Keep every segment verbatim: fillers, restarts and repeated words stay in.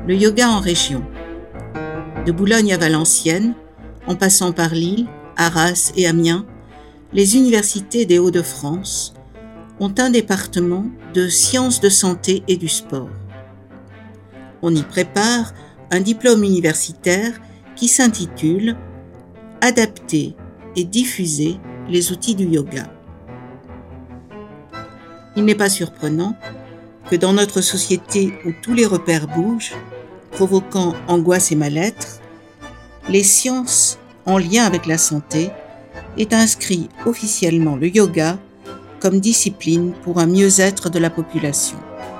le yoga en région. De Boulogne à Valenciennes, en passant par Lille, Arras et Amiens, les universités des Hauts-de-France ont un département de sciences de santé et du sport. On y prépare un diplôme universitaire qui s'intitule « Adapter et diffuser les outils du yoga ». Il n'est pas surprenant que dans notre société où tous les repères bougent, provoquant angoisse et mal-être, les sciences en lien avec la santé aient inscrit officiellement le yoga comme discipline pour un mieux-être de la population.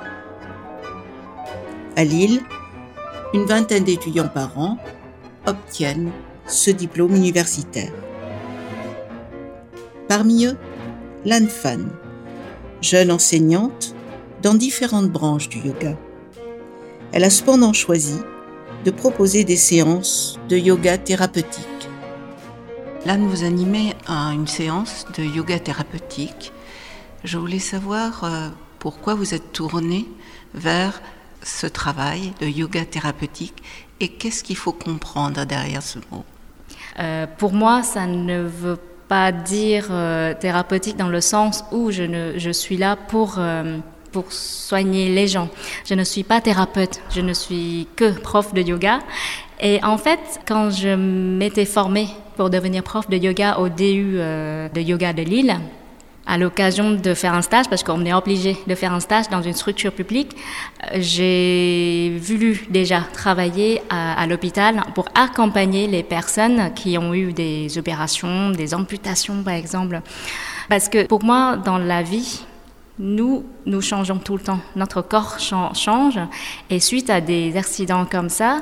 À Lille, une vingtaine d'étudiants par an obtiennent ce diplôme universitaire. Parmi eux, Lan Fan, jeune enseignante dans différentes branches du yoga. Elle a cependant choisi de proposer des séances de yoga thérapeutique. Lan, vous animez une séance de yoga thérapeutique. Je voulais savoir euh, pourquoi vous êtes tournée vers ce travail de yoga thérapeutique et qu'est-ce qu'il faut comprendre derrière ce mot. Euh, pour moi, ça ne veut pas dire euh, thérapeutique dans le sens où je, ne, je suis là pour, euh, pour soigner les gens. Je ne suis pas thérapeute, je ne suis que prof de yoga. Et en fait, quand je m'étais formée pour devenir prof de yoga au D U euh, de yoga de Lille, à l'occasion de faire un stage, parce qu'on est obligé de faire un stage dans une structure publique, j'ai voulu déjà travailler à, à l'hôpital pour accompagner les personnes qui ont eu des opérations, des amputations par exemple. Parce que pour moi, dans la vie, nous, nous changeons tout le temps. Notre corps change et suite à des accidents comme ça,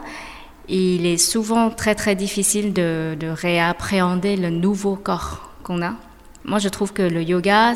il est souvent très très difficile de, de réappréhender le nouveau corps qu'on a. Moi, je trouve que le yoga,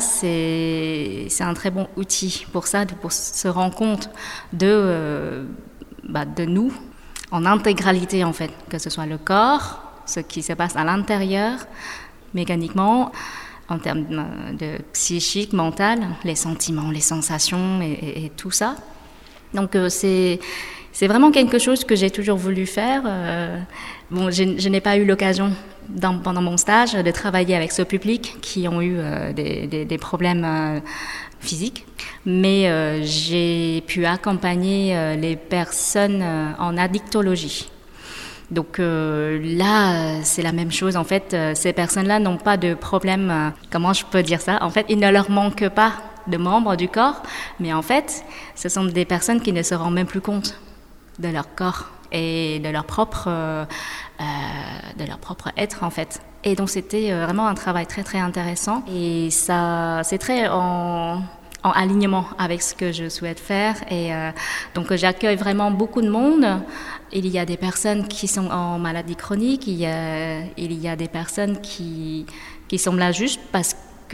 c'est, c'est un très bon outil pour ça, pour se rendre compte de, euh, bah, de nous en intégralité, en fait, que ce soit le corps, ce qui se passe à l'intérieur, mécaniquement, en termes de, de psychique, mental, les sentiments, les sensations et, et, et tout ça. Donc, euh, c'est... C'est vraiment quelque chose que j'ai toujours voulu faire. Euh, bon, je, je n'ai pas eu l'occasion, dans, pendant mon stage, de travailler avec ce public qui ont eu euh, des, des, des problèmes euh, physiques. Mais euh, j'ai pu accompagner euh, les personnes euh, en addictologie. Donc euh, là, c'est la même chose. En fait, euh, ces personnes-là n'ont pas de problème. Euh, comment je peux dire ça ? En fait, il ne leur manque pas de membres du corps. Mais en fait, ce sont des personnes qui ne se rendent même plus compte de leur corps et de leur propre euh, euh, de leur propre être en fait. Et donc c'était vraiment un travail très très intéressant et ça c'est très en, en alignement avec ce que je souhaite faire et euh, donc j'accueille vraiment beaucoup de monde. Il y a des personnes qui sont en maladie chronique, il y a, il y a des personnes qui qui sont là juste parce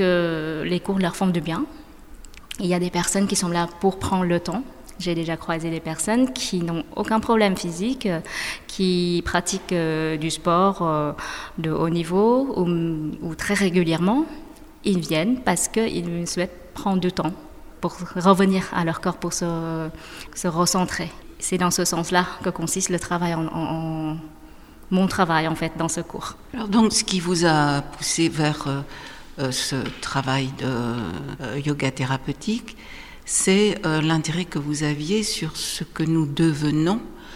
que les cours leur font du bien. Il y a des personnes qui sont là pour prendre le temps. J'ai déjà croisé des personnes qui n'ont aucun problème physique, qui pratiquent euh, du sport euh, de haut niveau ou, ou très régulièrement. Ils viennent parce qu'ils souhaitent prendre du temps pour revenir à leur corps, pour se, se recentrer. C'est dans ce sens-là que consiste le travail, en, en, en mon travail en fait, dans ce cours. Alors donc, ce qui vous a poussé vers euh, euh, ce travail de euh, yoga thérapeutique, c'est euh, l'intérêt que vous aviez sur ce que nous devenons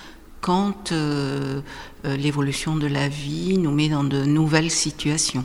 quand euh, euh, l'évolution de la vie nous met dans de nouvelles situations.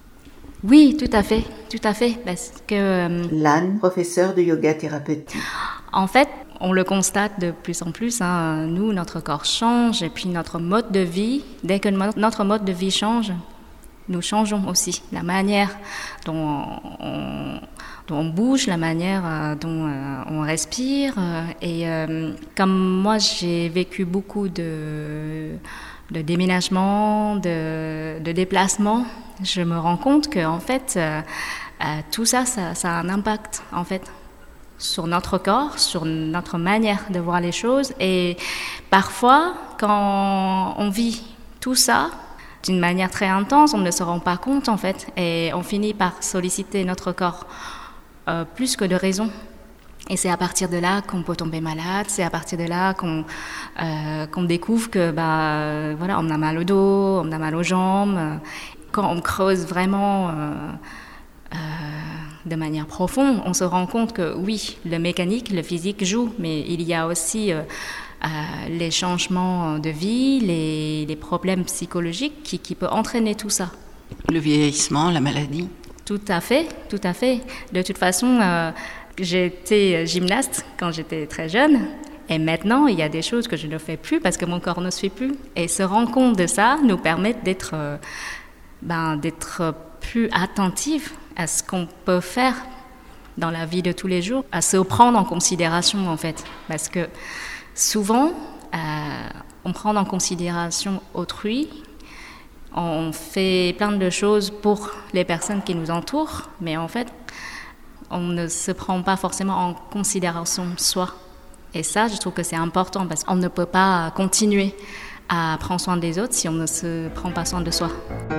Oui, tout à fait, tout à fait, parce que... Euh, Lan, professeure de yoga thérapeutique. En fait, on le constate de plus en plus, hein, nous, notre corps change et puis notre mode de vie, dès que notre mode de vie change, nous changeons aussi la manière dont on... dont on bouge, la manière euh, dont euh, on respire. Euh, et euh, comme moi, j'ai vécu beaucoup de, de déménagements, de, de déplacements, je me rends compte que en fait, euh, euh, tout ça, ça, ça a un impact en fait sur notre corps, sur notre manière de voir les choses. Et parfois, quand on vit tout ça d'une manière très intense, on ne se rend pas compte en fait, et on finit par solliciter notre corps. Euh, plus que de raison. Et c'est à partir de là qu'on peut tomber malade, c'est à partir de là qu'on, euh, qu'on découvre que bah, euh, voilà, on a mal au dos, on a mal aux jambes. Quand on creuse vraiment euh, euh, de manière profonde, on se rend compte que oui, le mécanique, le physique joue, mais il y a aussi euh, euh, les changements de vie, les, les problèmes psychologiques qui, qui peuvent entraîner tout ça. Le vieillissement, la maladie. Tout à fait, tout à fait. De toute façon, euh, j'étais gymnaste quand j'étais très jeune. Et maintenant, il y a des choses que je ne fais plus parce que mon corps ne suit plus. Et se rendre compte de ça nous permet d'être, euh, ben, d'être plus attentifs à ce qu'on peut faire dans la vie de tous les jours, à se prendre en considération en fait. Parce que souvent, euh, on prend en considération autrui, on fait plein de choses pour les personnes qui nous entourent, mais en fait, on ne se prend pas forcément en considération soi. Et ça, je trouve que c'est important parce qu'on ne peut pas continuer à prendre soin des autres si on ne se prend pas soin de soi.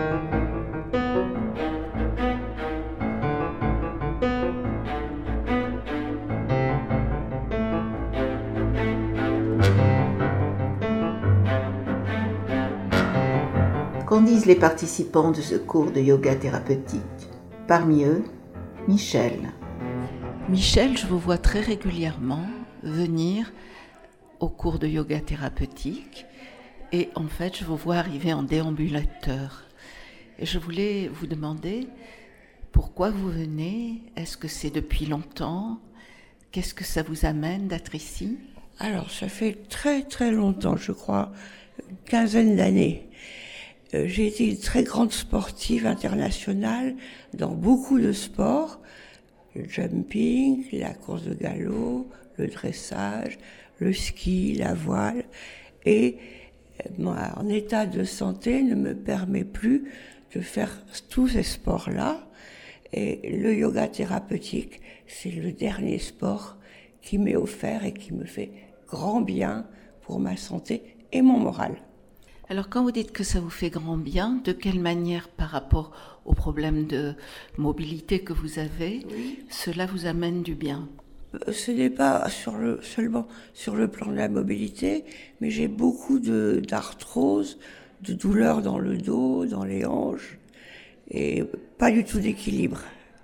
Qu'en disent les participants de ce cours de yoga thérapeutique? Parmi eux, Michel. Michel, je vous vois très régulièrement venir au cours de yoga thérapeutique et en fait, je vous vois arriver en déambulateur. Et je voulais vous demander pourquoi vous venez, est-ce que c'est depuis longtemps? Qu'est-ce que ça vous amène d'être ici? Alors, ça fait très très longtemps, je crois, une quinzaine d'années. Euh, j'ai été une très grande sportive internationale dans beaucoup de sports, le jumping, la course de galop, le dressage, le ski, la voile, et mon état de santé ne me permet plus de faire tous ces sports-là, et le yoga thérapeutique, c'est le dernier sport qui m'est offert et qui me fait grand bien pour ma santé et mon moral. Alors quand vous dites que ça vous fait grand bien, de quelle manière par rapport aux problèmes de mobilité que vous avez, oui, cela vous amène du bien? Ce n'est pas sur le, seulement sur le plan de la mobilité, mais j'ai beaucoup de, d'arthrose, de douleurs dans le dos, dans les hanches, et pas du tout d'équilibre.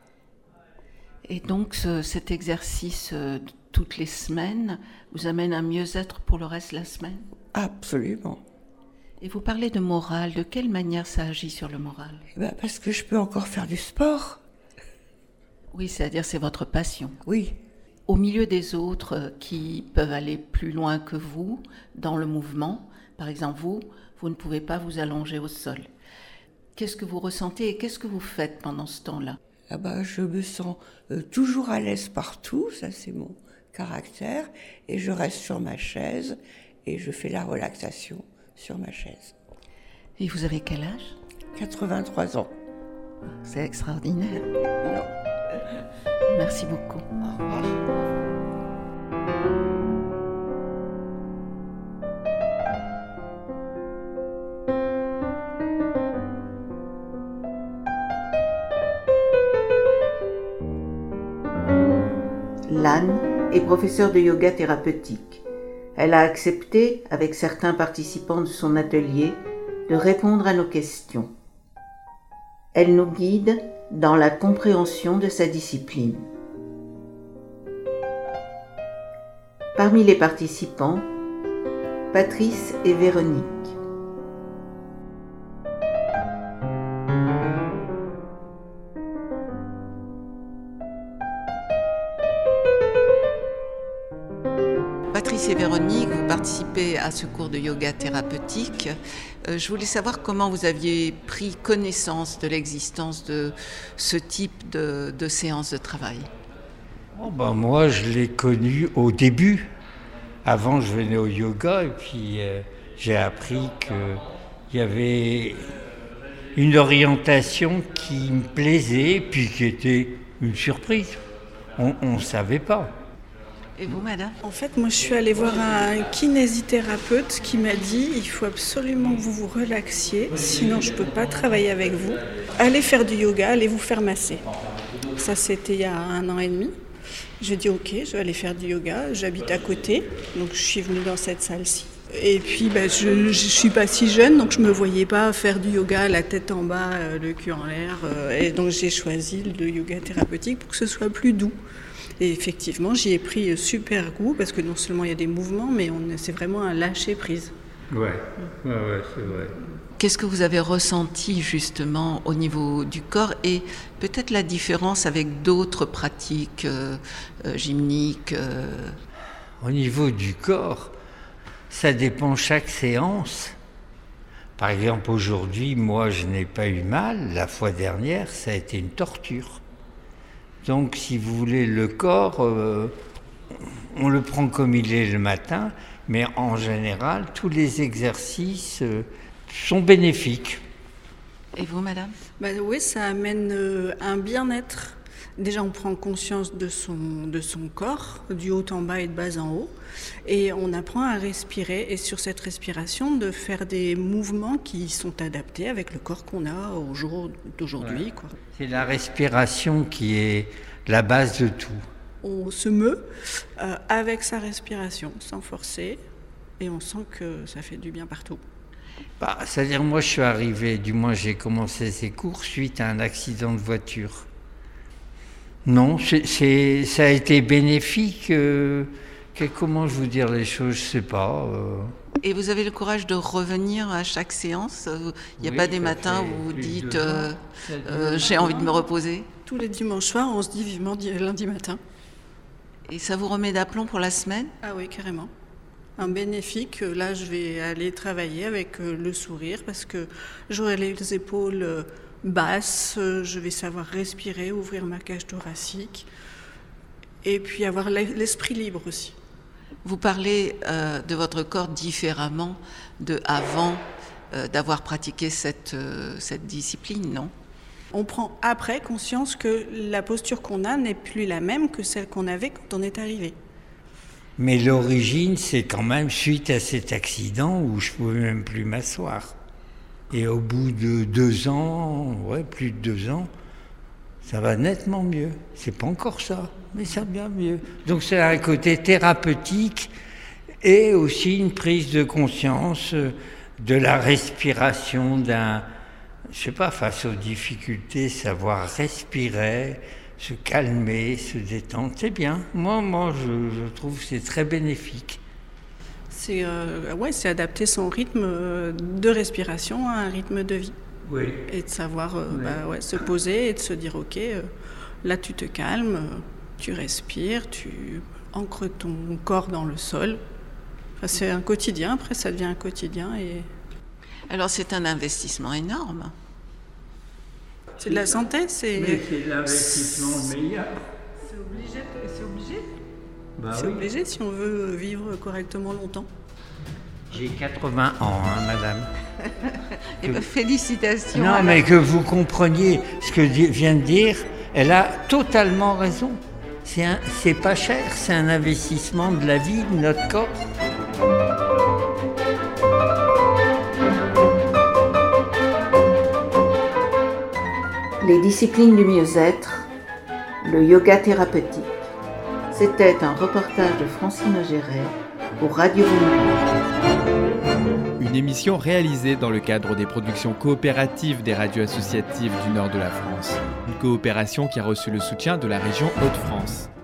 Et donc ce, cet exercice euh, toutes les semaines vous amène un mieux-être pour le reste de la semaine? Absolument. Et vous parlez de morale, de quelle manière ça agit sur le moral? Eh ben parce que je peux encore faire du sport. Oui, c'est-à-dire c'est votre passion. Oui. Au milieu des autres qui peuvent aller plus loin que vous dans le mouvement, par exemple vous, vous ne pouvez pas vous allonger au sol. Qu'est-ce que vous ressentez et qu'est-ce que vous faites pendant ce temps-là? Ah ben, je me sens euh, toujours à l'aise partout, ça c'est mon caractère, et je reste sur ma chaise et je fais la relaxation sur ma chaise. Et vous avez quel âge? quatre-vingt-trois ans. C'est extraordinaire. Non. Merci beaucoup. Au revoir. Lan est professeure de yoga thérapeutique. Elle a accepté, avec certains participants de son atelier, de répondre à nos questions. Elle nous guide dans la compréhension de sa discipline. Parmi les participants, Patrice et Véronique. Patrice et Véronique, vous participez à ce cours de yoga thérapeutique. Euh, je voulais savoir comment vous aviez pris connaissance de l'existence de ce type de, de séance de travail. Oh ben moi, je l'ai connu au début. Avant, je venais au yoga et puis euh, j'ai appris qu'il y avait une orientation qui me plaisait puis qui était une surprise. On ne savait pas. Et vous, madame? En fait, moi, je suis allée voir un kinésithérapeute qui m'a dit « Il faut absolument que vous vous relaxiez, sinon je ne peux pas travailler avec vous. Allez faire du yoga, allez vous faire masser. » Ça, c'était il y a un an et demi. J'ai dit ok, je vais aller faire du yoga. J'habite à côté, donc je suis venue dans cette salle-ci. Et puis ben, je ne suis pas si jeune, donc je ne me voyais pas faire du yoga la tête en bas, euh, le cul en l'air. Euh, et donc j'ai choisi le yoga thérapeutique pour que ce soit plus doux. Et effectivement, j'y ai pris super goût parce que non seulement il y a des mouvements, mais on, c'est vraiment un lâcher-prise. Ouais, ouais, ouais, c'est vrai. Qu'est-ce que vous avez ressenti justement au niveau du corps et peut-être la différence avec d'autres pratiques euh, euh, gymniques euh... Au niveau du corps, ça dépend chaque séance. Par exemple, aujourd'hui, moi, je n'ai pas eu mal. La fois dernière, ça a été une torture. Donc, si vous voulez, le corps, euh, on le prend comme il est le matin, mais en général, tous les exercices euh, sont bénéfiques. Et vous, madame ? Bah, oui, ça amène euh, un bien-être. Déjà, on prend conscience de son, de son corps, du haut en bas et de bas en haut, et on apprend à respirer, et sur cette respiration, de faire des mouvements qui sont adaptés avec le corps qu'on a au jour d'aujourd'hui. Ouais. Quoi. C'est la respiration qui est la base de tout. On se meut euh, avec sa respiration, sans forcer, et on sent que ça fait du bien partout. Bah, c'est-à-dire, moi, je suis arrivé, du moins j'ai commencé ces cours suite à un accident de voiture. Non, c'est, c'est, ça a été bénéfique. Euh, que, comment je vous dire les choses, je sais pas. Euh... Et vous avez le courage de revenir à chaque séance ? Il n'y a oui, pas des matins où vous dites euh, euh, j'ai envie de me reposer ? Tous les dimanches soirs, on se dit vivement lundi matin. Et ça vous remet d'aplomb pour la semaine ? Ah oui, carrément. Un bénéfique, là je vais aller travailler avec le sourire parce que j'aurai les épaules basses, je vais savoir respirer, ouvrir ma cage thoracique et puis avoir l'esprit libre aussi. Vous parlez euh, de votre corps différemment de avant euh, d'avoir pratiqué cette, euh, cette discipline, non ? On prend après conscience que la posture qu'on a n'est plus la même que celle qu'on avait quand on est arrivé. Mais l'origine, c'est quand même suite à cet accident où je ne pouvais même plus m'asseoir. Et au bout de deux ans, ouais, plus de deux ans, ça va nettement mieux. C'est pas encore ça, mais ça va bien mieux. Donc c'est un côté thérapeutique et aussi une prise de conscience de la respiration d'un, je sais pas, face aux difficultés, savoir respirer, se calmer, se détendre, c'est bien. Moi, moi, je, je trouve que c'est très bénéfique. C'est, euh, ouais, c'est adapter son rythme de respiration à un rythme de vie. Oui. Et de savoir euh, oui. bah, ouais, se poser et de se dire, ok, euh, là tu te calmes, tu respires, tu ancres ton corps dans le sol. Enfin, c'est un quotidien, après ça devient un quotidien. Et... Alors c'est un investissement énorme. C'est de la santé, c'est... Mais c'est l'investissement meilleur. C'est obligé, c'est obligé. Bah c'est oui. obligé si on veut vivre correctement longtemps. J'ai quatre-vingts ans, hein, madame. Eh bien, félicitations. Non, mais que vous compreniez ce que vient de dire, elle a totalement raison. C'est, un, c'est pas cher, c'est un investissement de la vie, de notre corps. Les disciplines du mieux-être, le yoga thérapeutique. C'était un reportage de Francine Géret pour Radio Volume. Une émission réalisée dans le cadre des productions coopératives des radios associatives du nord de la France. Une coopération qui a reçu le soutien de la région Hauts-de-France.